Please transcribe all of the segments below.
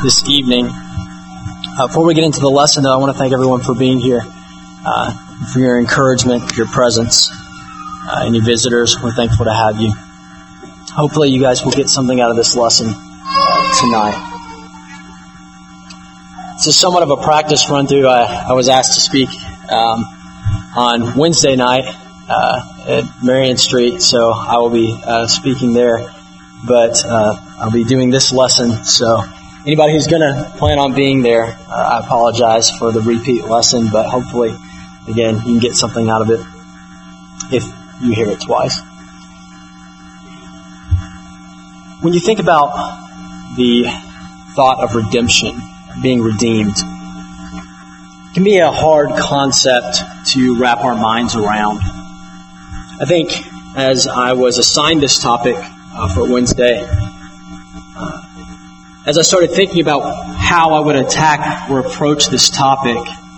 this evening. Before we get into the lesson, though, I want to thank everyone for being here, for your encouragement, your presence, any visitors. We're thankful to have you. Hopefully you guys will get something out of this lesson tonight. This is somewhat of a practice run through. I was asked to speak on Wednesday night at Marion Street, so I will be speaking there. But I'll be doing this lesson, so anybody who's going to plan on being there, I apologize for the repeat lesson, but hopefully, again, you can get something out of it if you hear it twice. When you think about the thought of redemption, being redeemed, it can be a hard concept to wrap our minds around. I think as I was assigned this topic for Wednesday, as I started thinking about how I would attack or approach this topic,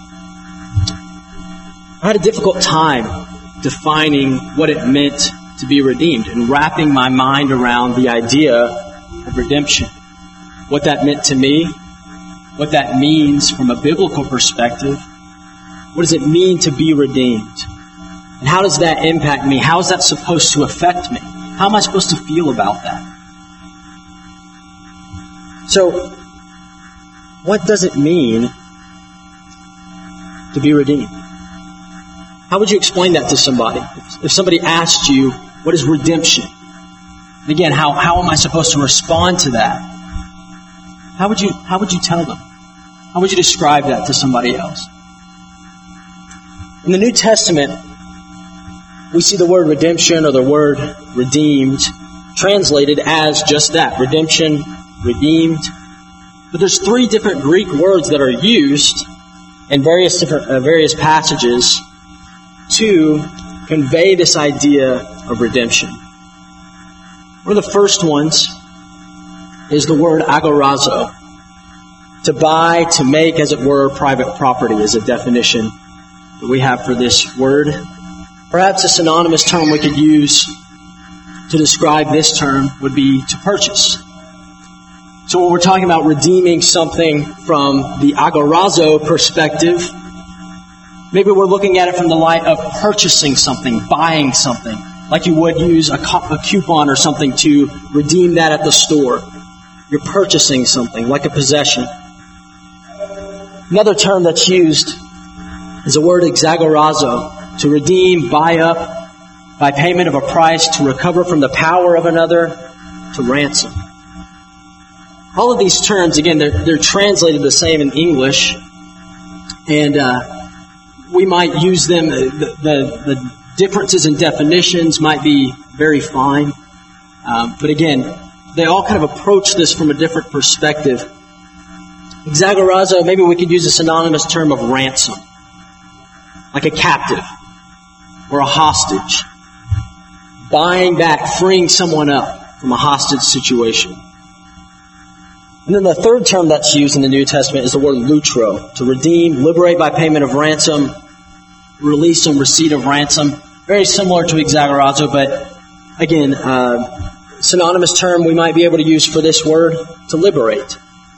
I had a difficult time defining what it meant to be redeemed and wrapping my mind around the idea of redemption. What that meant to me, what that means from a biblical perspective. What does it mean to be redeemed? And how does that impact me? How is that supposed to affect me? How am I supposed to feel about that? So, what does it mean to be redeemed? How would you explain that to somebody? If somebody asked you, what is redemption? And again, how am I supposed to respond to that? How would you tell them? How would you describe that to somebody else? In the New Testament, we see the word redemption or the word redeemed translated as just that, redemption, redeemed. But there's three different Greek words that are used in various passages to convey this idea of redemption. One of the first ones is the word agorazo. To buy, to make, as it were, private property is a definition that we have for this word. Perhaps a synonymous term we could use to describe this term would be to purchase. So when we're talking about redeeming something from the agorazo perspective, maybe we're looking at it from the light of purchasing something, buying something, like you would use a coupon or something to redeem that at the store. You're purchasing something, like a possession. Another term that's used is the word exagorazo, to redeem, buy up, by payment of a price, to recover from the power of another, to ransom. All of these terms, again, they're translated the same in English, and we might use them. The differences in definitions might be very fine, but again, they all kind of approach this from a different perspective. Exagorazo, maybe we could use a synonymous term of ransom, like a captive or a hostage. Buying back, freeing someone up from a hostage situation. And then the third term that's used in the New Testament is the word lutro, to redeem, liberate by payment of ransom, release on receipt of ransom. Very similar to exagorazo, but again, synonymous term we might be able to use for this word, to liberate.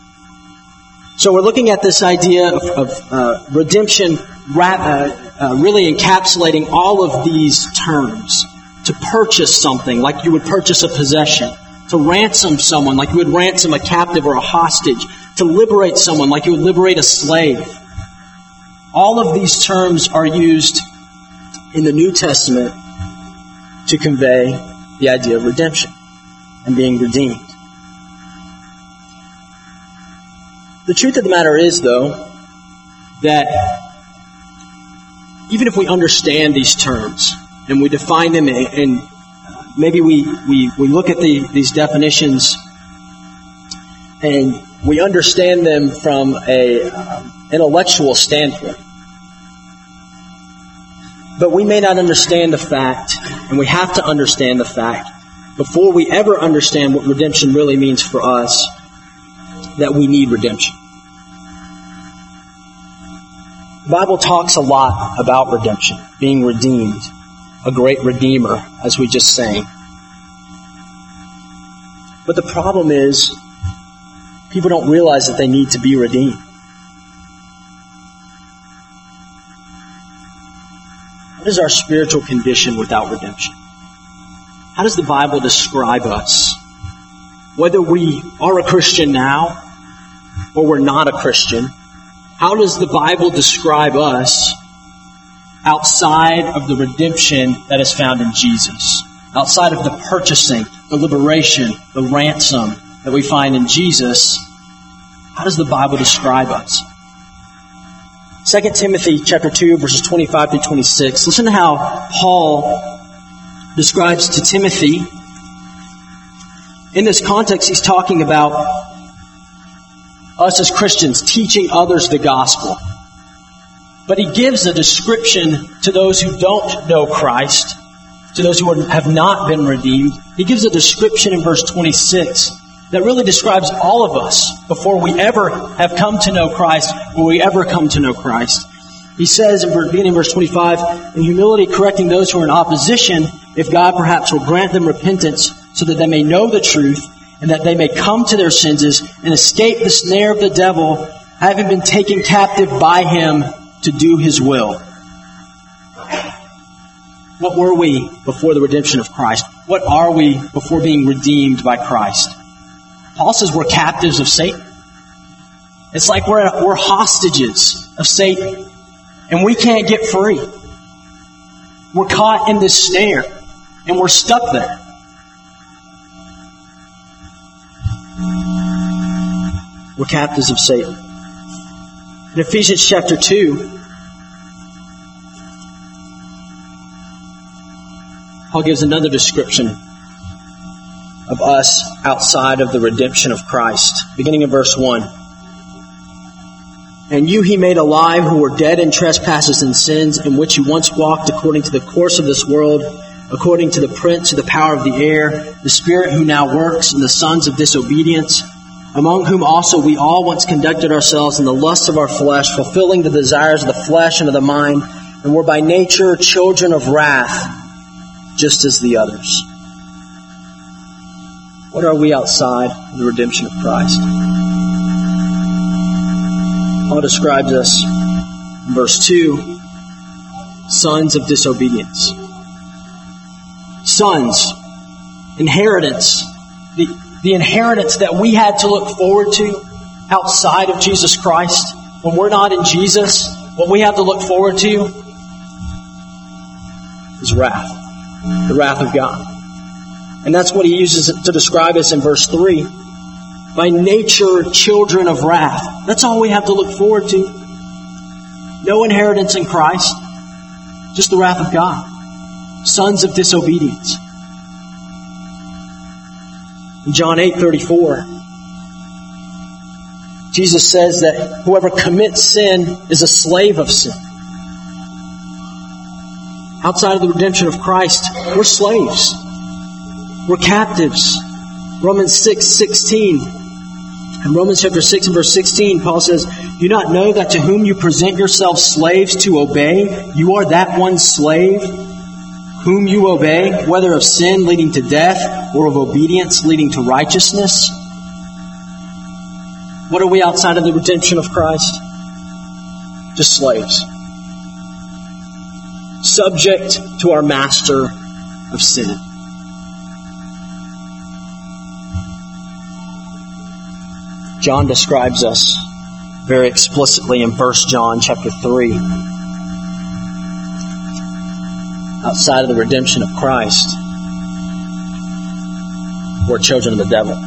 So we're looking at this idea of redemption, really encapsulating all of these terms. To purchase something, like you would purchase a possession. To ransom someone, like you would ransom a captive or a hostage. To liberate someone, like you would liberate a slave. All of these terms are used in the New Testament to convey the idea of redemption and being redeemed. The truth of the matter is, though, that even if we understand these terms and we define them, and maybe we look at these definitions and we understand them from an intellectual standpoint, but we may not understand the fact, and we have to understand the fact, before we ever understand what redemption really means for us, that we need redemption. The Bible talks a lot about redemption, being redeemed, a great redeemer, as we just sang. But the problem is, people don't realize that they need to be redeemed. What is our spiritual condition without redemption? How does the Bible describe us? Whether we are a Christian now or we're not a Christian, how does the Bible describe us outside of the redemption that is found in Jesus? Outside of the purchasing, the liberation, the ransom that we find in Jesus, how does the Bible describe us? 2 Timothy chapter 2, verses 25 through 26. Listen to how Paul describes to Timothy. In this context, he's talking about us as Christians teaching others the gospel. But he gives a description to those who don't know Christ, to those who have not been redeemed. He gives a description in verse 26 that really describes all of us before we ever have come to know Christ, or we ever come to know Christ. He says, beginning in verse 25, in humility correcting those who are in opposition, if God perhaps will grant them repentance, so that they may know the truth, and that they may come to their senses and escape the snare of the devil, having been taken captive by him to do his will. What were we before the redemption of Christ? What are we before being redeemed by Christ? Paul says we're captives of Satan. It's like we're hostages of Satan, and we can't get free. We're caught in this snare, and we're stuck there. We're captives of Satan. In Ephesians chapter 2, Paul gives another description of us outside of the redemption of Christ. Beginning in verse 1. And you he made alive who were dead in trespasses and sins, in which you once walked according to the course of this world, according to the prince of the power of the air, the spirit who now works in the sons of disobedience, among whom also we all once conducted ourselves in the lusts of our flesh, fulfilling the desires of the flesh and of the mind, and were by nature children of wrath, just as the others. What are we outside of the redemption of Christ? Paul describes us in verse 2, sons of disobedience. Sons, inheritance, the inheritance that we had to look forward to outside of Jesus Christ. When we're not in Jesus, what we have to look forward to is wrath, the wrath of God. And that's what he uses to describe us in verse 3. By nature, children of wrath. That's all we have to look forward to. No inheritance in Christ, just the wrath of God. Sons of disobedience. In John 8:34, Jesus says that whoever commits sin is a slave of sin. Outside of the redemption of Christ, we're slaves. We're captives. Romans 6:16. In Romans chapter 6 and verse 16, Paul says, do you not know that to whom you present yourselves slaves to obey, you are that one slave whom you obey, whether of sin leading to death or of obedience leading to righteousness? What are we outside of the redemption of Christ? Just slaves. Subject to our master of sin. John describes us very explicitly in 1 John chapter 3. Outside of the redemption of Christ, we're children of the devil.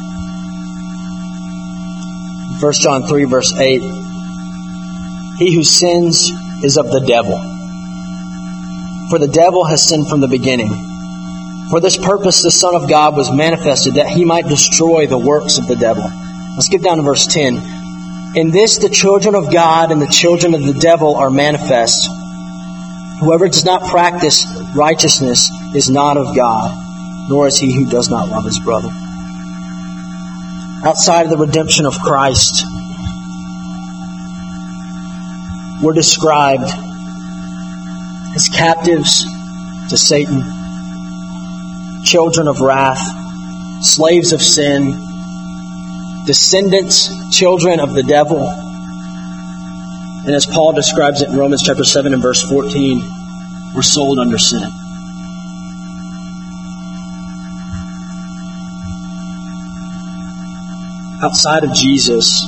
1 John 3 verse 8. He who sins is of the devil, for the devil has sinned from the beginning. For this purpose the Son of God was manifested, that he might destroy the works of the devil. Let's skip down to verse 10. In this the children of God and the children of the devil are manifest. Whoever does not practice righteousness is not of God, nor is he who does not love his brother. Outside of the redemption of Christ, we're described as captives to Satan, children of wrath, slaves of sin, descendants, children of the devil. And as Paul describes it in Romans chapter 7 and verse 14, we're sold under sin. Outside of Jesus,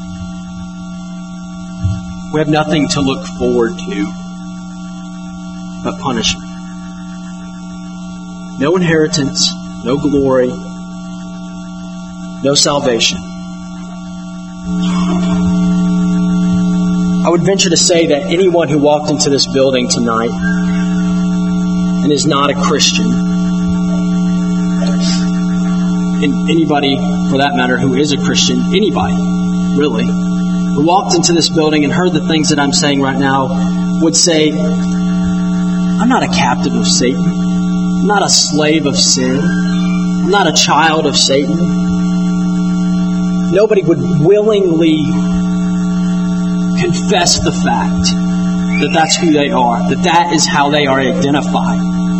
we have nothing to look forward to but punishment. No inheritance, no glory, no salvation. I would venture to say that anyone who walked into this building tonight and is not a Christian, and anybody, for that matter, who is a Christian, anybody, really, who walked into this building and heard the things that I'm saying right now, would say, I'm not a captive of Satan. I'm not a slave of sin. I'm not a child of Satan. Nobody would willingly confess the fact that that's who they are, that is how they are identified.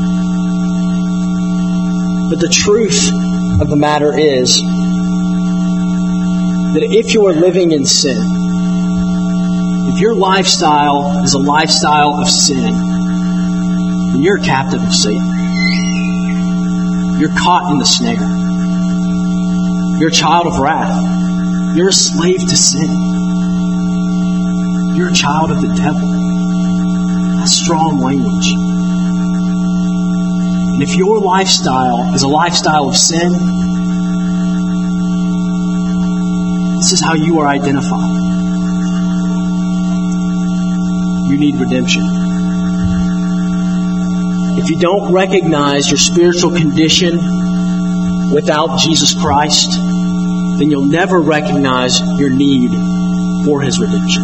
But the truth of the matter is that if you are living in sin, if your lifestyle is a lifestyle of sin, then you're a captive of Satan. You're caught in the snare. You're a child of wrath. You're a slave to sin. You're a child of the devil. That's strong language. And if your lifestyle is a lifestyle of sin, this is how you are identified. You need redemption. If you don't recognize your spiritual condition without Jesus Christ, then you'll never recognize your need for His redemption.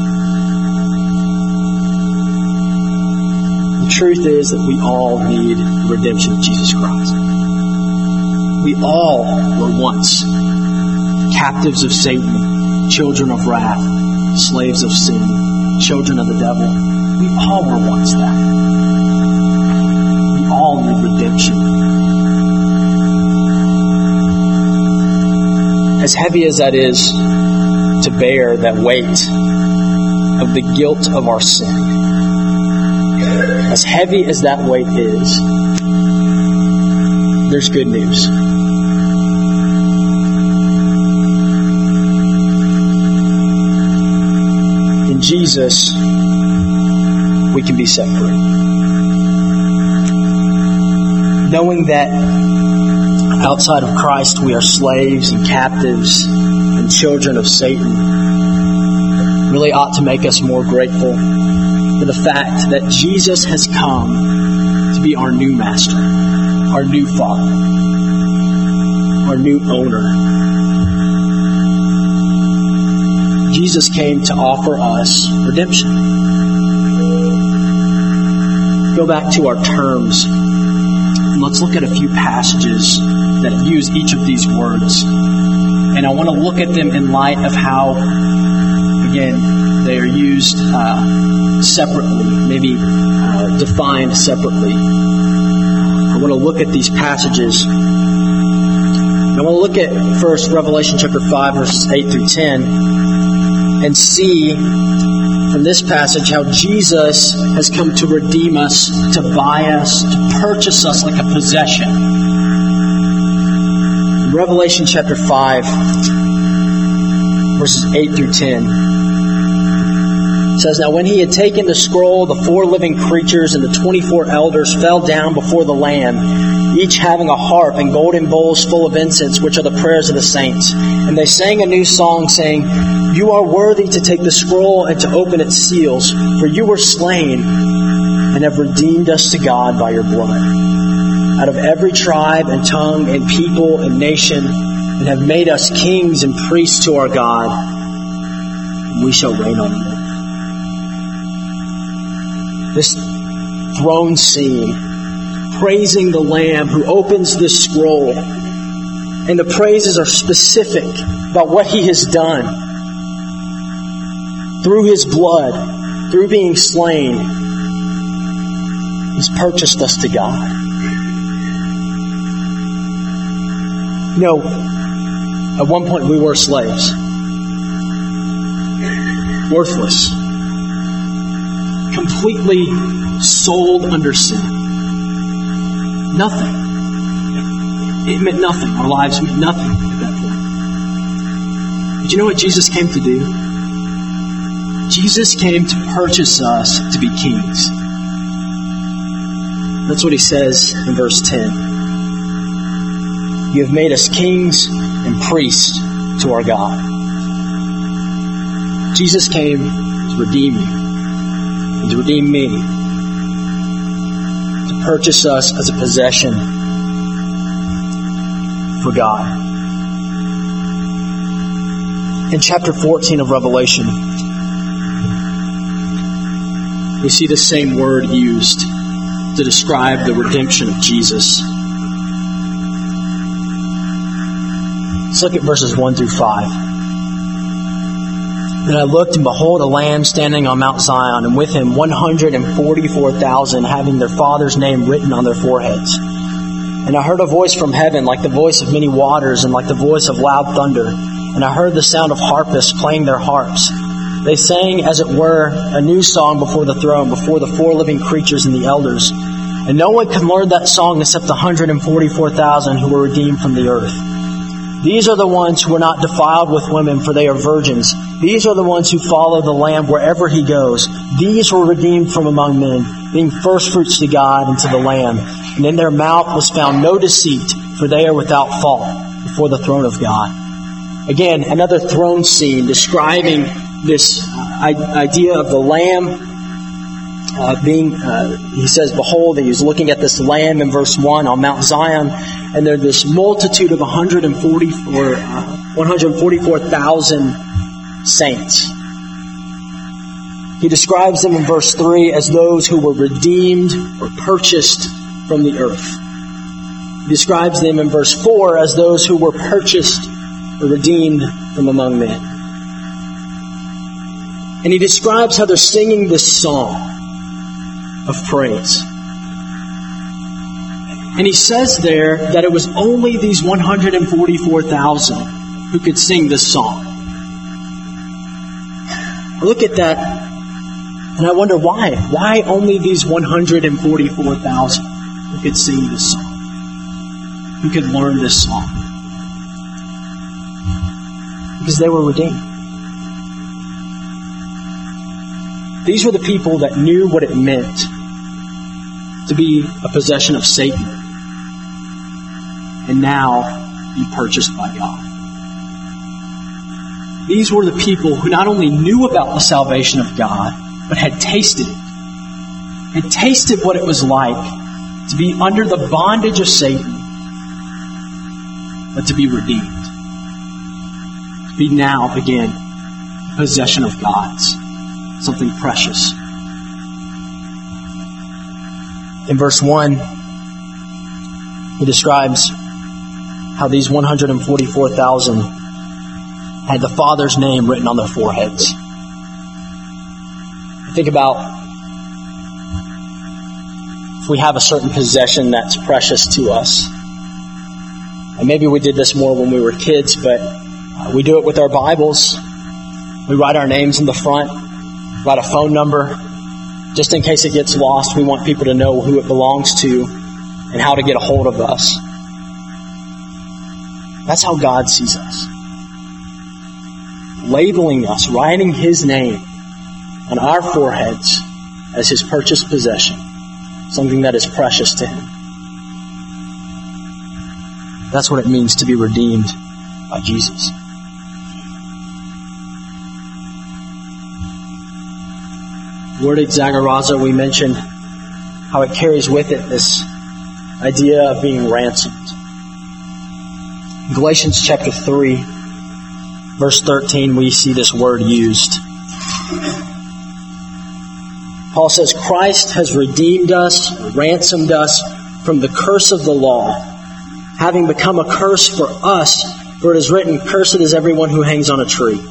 The truth is that we all need the redemption of Jesus Christ. We all were once captives of Satan, children of wrath, slaves of sin, children of the devil. We all were once that. We all need redemption. As heavy as that is to bear, that weight of the guilt of our sin, as heavy as that weight is, there's good news. In Jesus, we can be set free. Knowing that outside of Christ we are slaves and captives and children of Satan really ought to make us more grateful for the fact that Jesus has come to be our new master, our new father, our new owner. Jesus came to offer us redemption. Go back to our terms. Let's look at a few passages that use each of these words. And I want to look at them in light of how, again, they are used separately, maybe defined separately. I want to look at these passages. I want to look at first Revelation chapter 5, verses 8 through 10, and see from this passage how Jesus has come to redeem us, to buy us, to purchase us like a possession. In Revelation chapter 5, verses 8 through 10, it says, Now when he had taken the scroll, the 4 living creatures and the 24 elders fell down before the Lamb, each having a harp and golden bowls full of incense, which are the prayers of the saints. And they sang a new song, saying, You are worthy to take the scroll and to open its seals, for you were slain and have redeemed us to God by your blood, out of every tribe and tongue and people and nation, and have made us kings and priests to our God, and we shall reign on earth. This throne scene, praising the Lamb who opens this scroll. And the praises are specific about what He has done. Through His blood, through being slain, He's purchased us to God. You know, At one point, we were slaves. Worthless. Completely sold under sin. Nothing. It meant nothing. Our lives meant nothing at that point. But you know what Jesus came to do? Jesus came to purchase us to be kings. That's what he says in verse 10. You have made us kings and priests to our God. Jesus came to redeem you and to redeem me, to purchase us as a possession for God. In chapter 14 of Revelation, we see the same word used to describe the redemption of Jesus. Let's look at verses 1 through 5. Then I looked, and behold, a Lamb standing on Mount Zion, and with him 144,000, having their Father's name written on their foreheads. And I heard a voice from heaven, like the voice of many waters, and like the voice of loud thunder. And I heard the sound of harpists playing their harps. They sang, as it were, a new song before the throne, before the four living creatures and the elders. And no one could learn that song except the 144,000 who were redeemed from the earth. These are the ones who are not defiled with women, for they are virgins. These are the ones who follow the Lamb wherever he goes. These were redeemed from among men, being firstfruits to God and to the Lamb. And in their mouth was found no deceit, for they are without fault before the throne of God. Again, another throne scene describing this idea of the Lamb he says, behold, he was looking at this Lamb in verse 1 on Mount Zion, and there's this multitude of 144,000 saints. He describes them in verse 3 as those who were redeemed or purchased from the earth. He describes them in verse 4 as those who were purchased or redeemed from among men. And he describes how they're singing this song of praise. And he says there that it was only these 144,000 who could sing this song. I look at that and I wonder why. Why only these 144,000 who could sing this song? Who could learn this song? Because they were redeemed. These were the people that knew what it meant to be a possession of Satan and now be purchased by God. These were the people who not only knew about the salvation of God, but had tasted it. Had tasted what it was like to be under the bondage of Satan, but to be redeemed. To be now, again, possession of God's. Something precious. In verse 1, he describes how these 144,000 had the Father's name written on their foreheads. Think about if we have a certain possession that's precious to us. And maybe we did this more when we were kids, but we do it with our Bibles. We write our names in the front. Write a phone number. Just in case it gets lost, we want people to know who it belongs to and how to get a hold of us. That's how God sees us. Labeling us, writing his name on our foreheads as his purchased possession. Something that is precious to him. That's what it means to be redeemed by Jesus. The word exagorizo, we mentioned how it carries with it this idea of being ransomed. In Galatians chapter 3, verse 13, we see this word used. Paul says, Christ has redeemed us, ransomed us from the curse of the law, having become a curse for us, for it is written, cursed is everyone who hangs on a tree.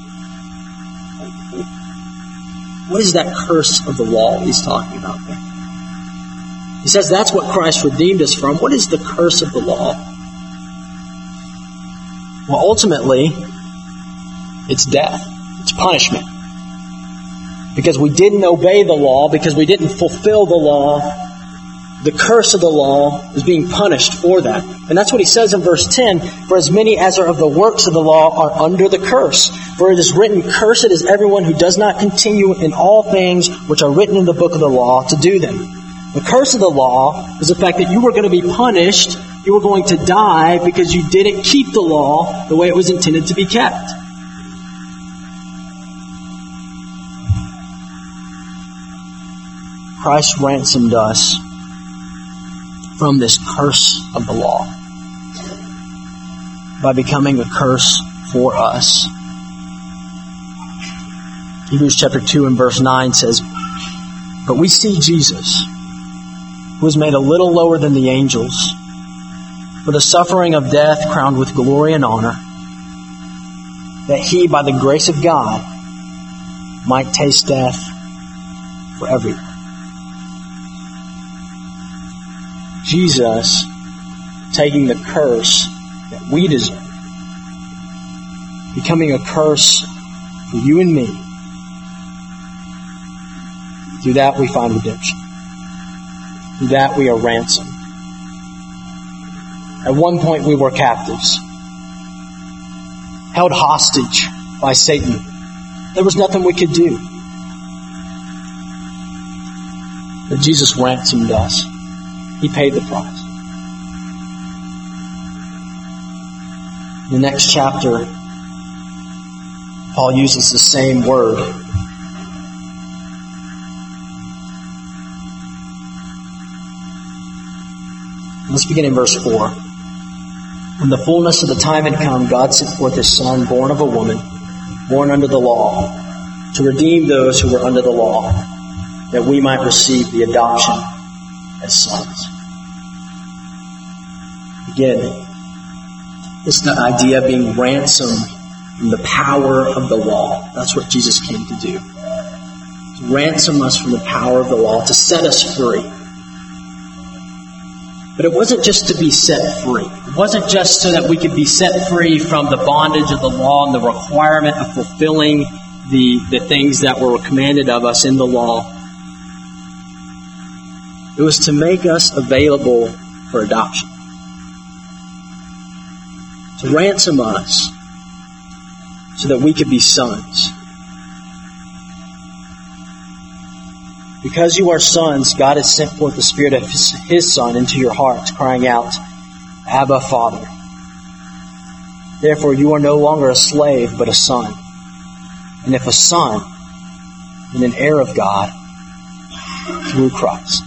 What is that curse of the law he's talking about there? He says that's what Christ redeemed us from. What is the curse of the law? Well, ultimately, it's death. It's punishment. Because we didn't obey the law, because we didn't fulfill the law, the curse of the law is being punished for that. And that's what he says in verse 10, for as many as are of the works of the law are under the curse. For it is written, cursed is everyone who does not continue in all things which are written in the book of the law to do them. The curse of the law is the fact that you were going to be punished, you were going to die because you didn't keep the law the way it was intended to be kept. Christ ransomed us from this curse of the law by becoming a curse for us. Hebrews chapter 2 and verse 9 says, but we see Jesus, who was made a little lower than the angels, for the suffering of death crowned with glory and honor, that he, by the grace of God, might taste death for everyone. Jesus taking the curse that we deserve, becoming a curse for you and me. Through that we find redemption. Through that we are ransomed. At one point we were captives, held hostage by Satan. There was nothing we could do. But Jesus ransomed us. He paid the price. In the next chapter, Paul uses the same word. Let's begin in verse 4. When the fullness of the time had come, God sent forth His Son, born of a woman, born under the law, to redeem those who were under the law, that we might receive the adoption as sons. Again, it's the idea of being ransomed from the power of the law. That's what Jesus came to do. To ransom us from the power of the law, to set us free. But it wasn't just to be set free. It wasn't just so that we could be set free from the bondage of the law and the requirement of fulfilling the things that were commanded of us in the law. It was to make us available for adoption. To ransom us so that we could be sons. Because you are sons, God has sent forth the Spirit of His Son into your hearts, crying out, Abba, Father. Therefore you are no longer a slave, but a son. And if a son, then an heir of God through Christ.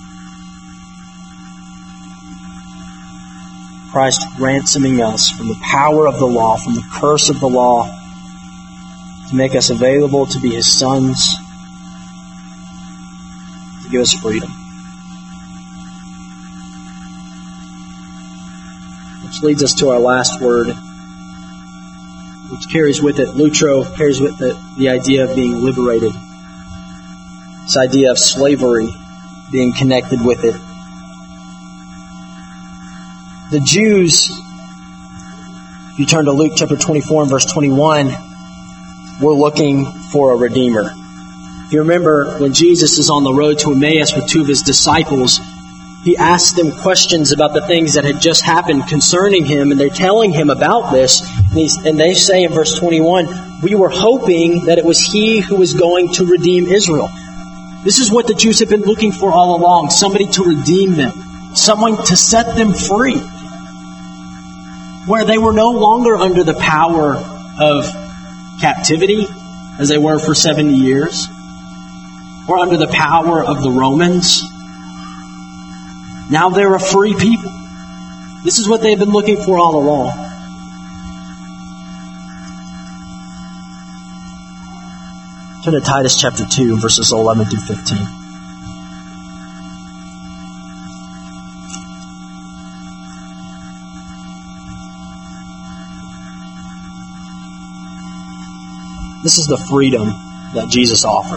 Christ ransoming us from the power of the law, from the curse of the law, to make us available to be His sons, to give us freedom. Which leads us to our last word, which carries with it, lutro, carries with it the idea of being liberated. This idea of slavery being connected with it. The Jews, if you turn to Luke chapter 24 and verse 21, were looking for a Redeemer. If you remember, when Jesus is on the road to Emmaus with two of His disciples, He asked them questions about the things that had just happened concerning Him, and they're telling Him about this. And they say in verse 21, we were hoping that it was He who was going to redeem Israel. This is what the Jews have been looking for all along, somebody to redeem them, someone to set them free, where they were no longer under the power of captivity, as they were for 70 years, or under the power of the Romans. Now they're a free people. This is what they've been looking for all along. Turn to Titus chapter 2, verses 11 through 15. This is the freedom that Jesus offered.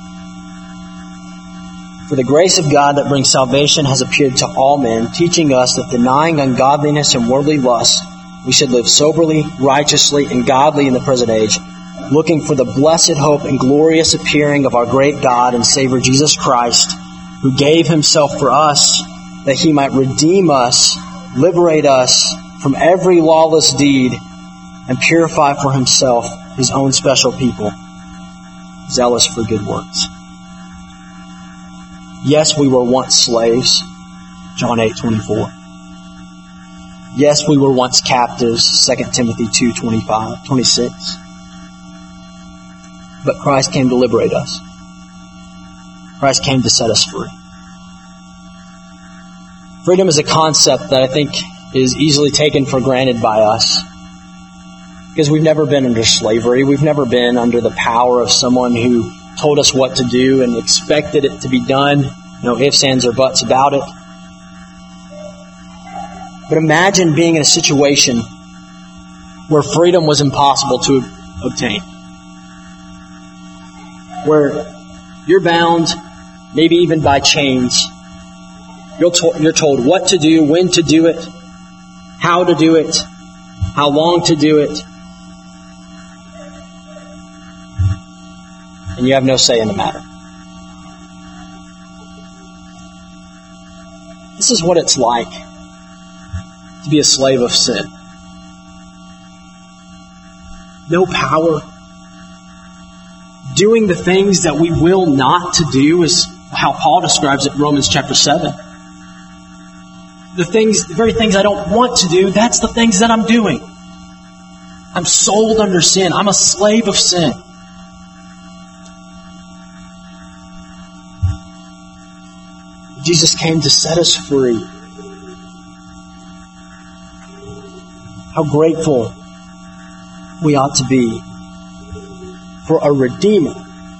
For the grace of God that brings salvation has appeared to all men, teaching us that denying ungodliness and worldly lust, We should live soberly, righteously, and godly in the present age, looking for the blessed hope and glorious appearing of our great God and Savior Jesus Christ, who gave himself for us, that he might redeem us, liberate us from every lawless deed, and purify for himself his own special people, zealous for good works. Yes, we were once slaves, John 8:24. Yes, we were once captives, 2 Timothy 2:26. But Christ came to liberate us. Christ came to set us free. Freedom is a concept that I think is easily taken for granted by us, because we've never been under slavery. We've never been under the power of someone who told us what to do and expected it to be done. No ifs, ands, or buts about it. But imagine being in a situation where freedom was impossible to obtain. Where you're bound, maybe even by chains. You're told what to do, when to do it, how to do it, how long to do it. And you have no say in the matter. This is what it's like to be a slave of sin. No power. Doing the things that we will not to do is how Paul describes it in Romans chapter 7. The very things I don't want to do, that's the things that I'm doing. I'm sold under sin. I'm a slave of sin. Jesus came to set us free. How grateful we ought to be for a Redeemer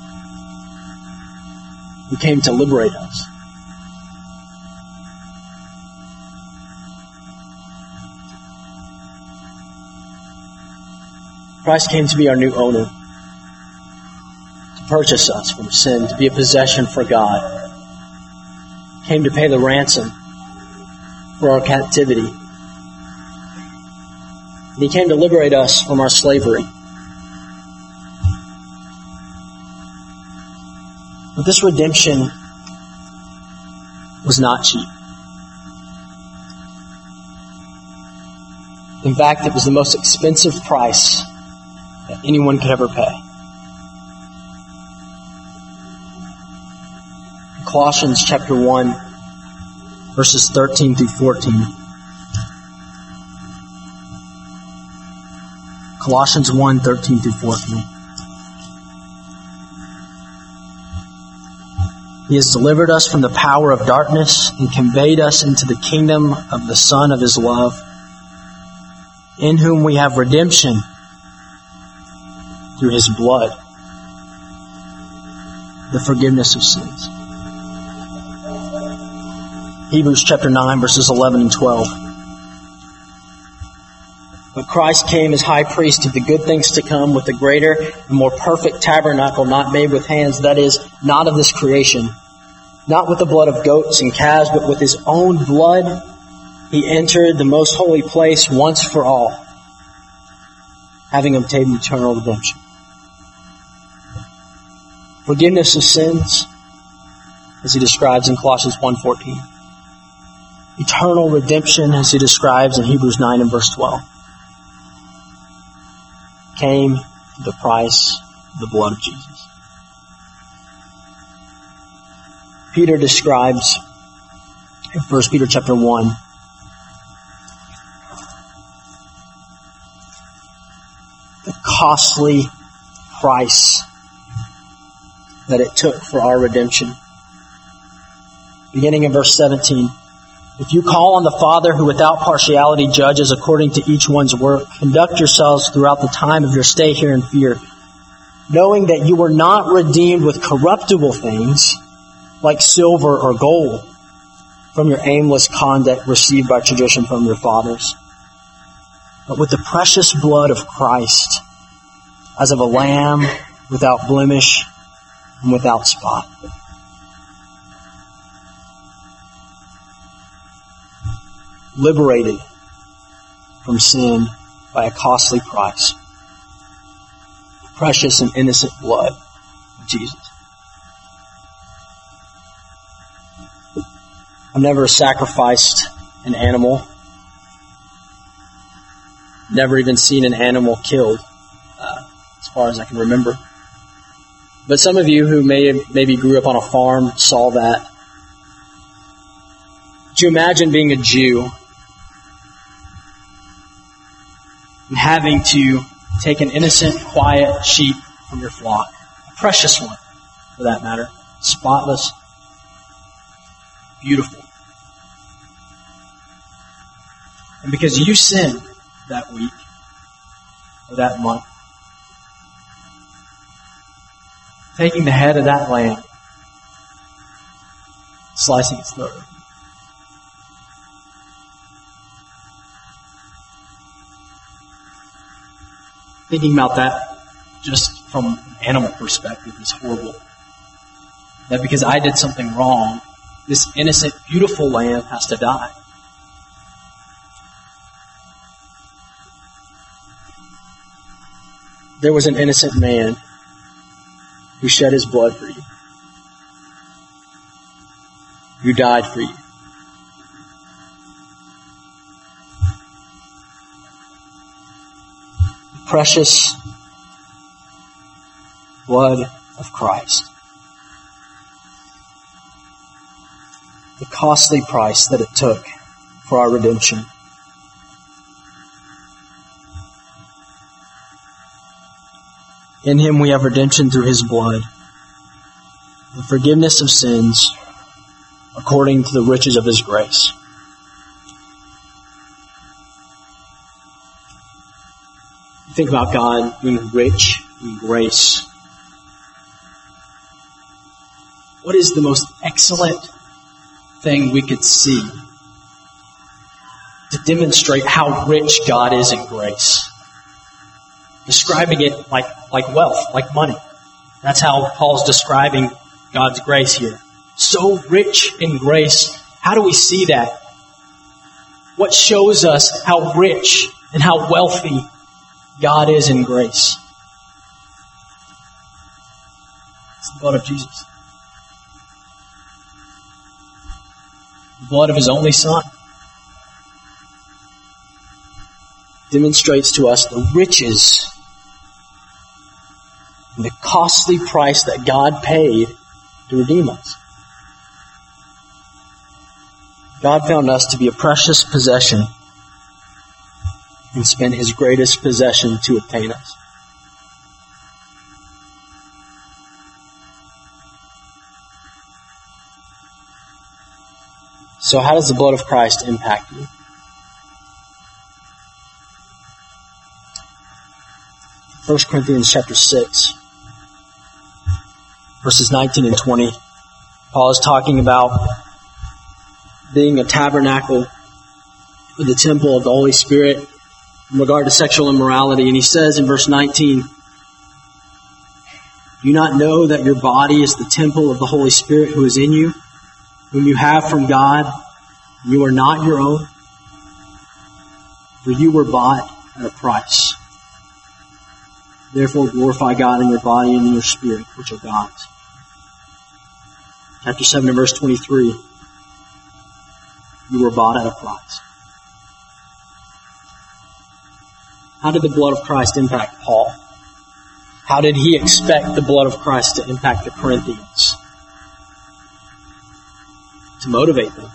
who came to liberate us. Christ came to be our new owner, to purchase us from sin, to be a possession for God. Came to pay the ransom for our captivity. And he came to liberate us from our slavery. But this redemption was not cheap. In fact, it was the most expensive price that anyone could ever pay. Colossians chapter 1, verses 13 through 14. Colossians 1, 13 through 14. He has delivered us from the power of darkness and conveyed us into the kingdom of the Son of his love, in whom we have redemption through his blood, the forgiveness of sins. Hebrews chapter 9, verses 11 and 12. But Christ came as high priest of the good things to come, with a greater and more perfect tabernacle, not made with hands, that is, not of this creation, not with the blood of goats and calves, but with his own blood he entered the most holy place once for all, having obtained eternal redemption. Forgiveness of sins, as he describes in Colossians 1:14. Eternal redemption, as he describes in Hebrews 9 and verse 12. Came at the price of the blood of Jesus. Peter describes in 1 Peter chapter 1 the costly price that it took for our redemption. Beginning in verse 17. If you call on the Father who without partiality judges according to each one's work, conduct yourselves throughout the time of your stay here in fear, knowing that you were not redeemed with corruptible things like silver or gold from your aimless conduct received by tradition from your fathers, but with the precious blood of Christ, as of a lamb without blemish and without spot. Liberated from sin by a costly price. The precious and innocent blood of Jesus. I've never sacrificed an animal. Never even seen an animal killed, as far as I can remember. But some of you who maybe grew up on a farm saw that. Could you imagine being a Jew and having to take an innocent, quiet sheep from your flock, a precious one, for that matter, spotless, beautiful. And because you sinned that week or that month, taking the head of that lamb, slicing its throat. Thinking about that just from an animal perspective is horrible. That because I did something wrong, this innocent, beautiful lamb has to die. There was an innocent man who shed his blood for you, who died for you. The precious blood of Christ. The costly price that it took for our redemption. In Him we have redemption through His blood, the forgiveness of sins according to the riches of His grace. Think about God being rich in grace. What is the most excellent thing we could see to demonstrate how rich God is in grace? Describing it like wealth, like money. That's how Paul's describing God's grace here. So rich in grace. How do we see that? What shows us how rich and how wealthy God is in grace? It's the blood of Jesus. The blood of His only Son demonstrates to us the riches and the costly price that God paid to redeem us. God found us to be a precious possession and spent His greatest possession to obtain us. So how does the blood of Christ impact you? 1 Corinthians chapter 6, verses 19 and 20. Paul is talking about being a tabernacle for the temple of the Holy Spirit in regard to sexual immorality. And he says in verse 19, "Do you not know that your body is the temple of the Holy Spirit who is in you, whom you have from God, and you are not your own? For you were bought at a price. Therefore glorify God in your body and in your spirit, which are God's." Chapter 7 and verse 23. You were bought at a price. How did the blood of Christ impact Paul? How did he expect the blood of Christ to impact the Corinthians? To motivate them.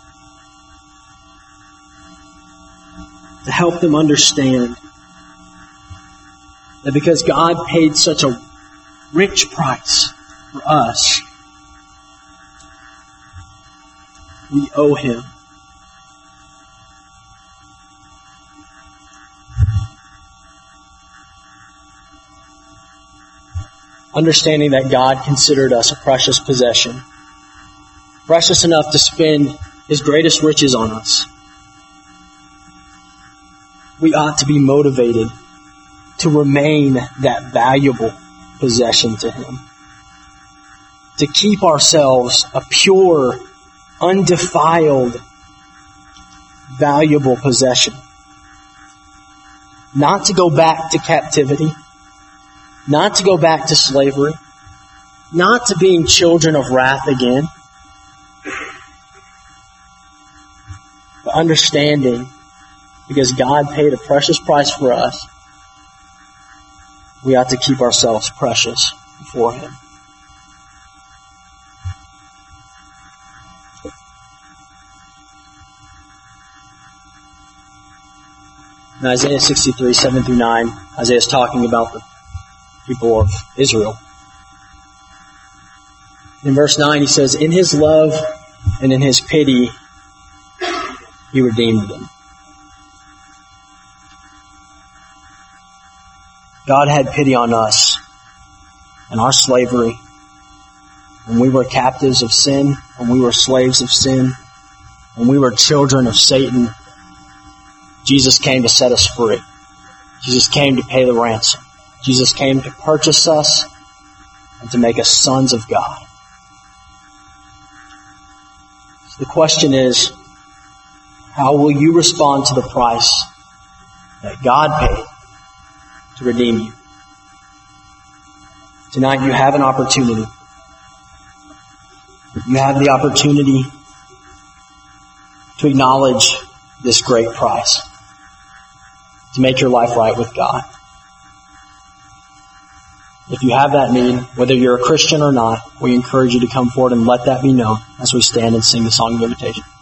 To help them understand that because God paid such a rich price for us, we owe Him. Understanding that God considered us a precious possession, precious enough to spend His greatest riches on us, we ought to be motivated to remain that valuable possession to Him. To keep ourselves a pure, undefiled, valuable possession. not to go back to captivity, not to go back to slavery, not to being children of wrath again, but understanding, because God paid a precious price for us, we ought to keep ourselves precious before Him. In Isaiah 63, 7 through 9, Isaiah is talking about the people of Israel. In verse 9, he says, "In His love and in His pity, He redeemed them." God had pity on us and our slavery. When we were captives of sin, when we were slaves of sin, when we were children of Satan, Jesus came to set us free. Jesus came to pay the ransom. Jesus came to purchase us and to make us sons of God. So the question is, how will you respond to the price that God paid to redeem you? Tonight you have an opportunity. You have the opportunity to acknowledge this great price, to make your life right with God. If you have that need, whether you're a Christian or not, we encourage you to come forward and let that be known as we stand and sing the song of invitation.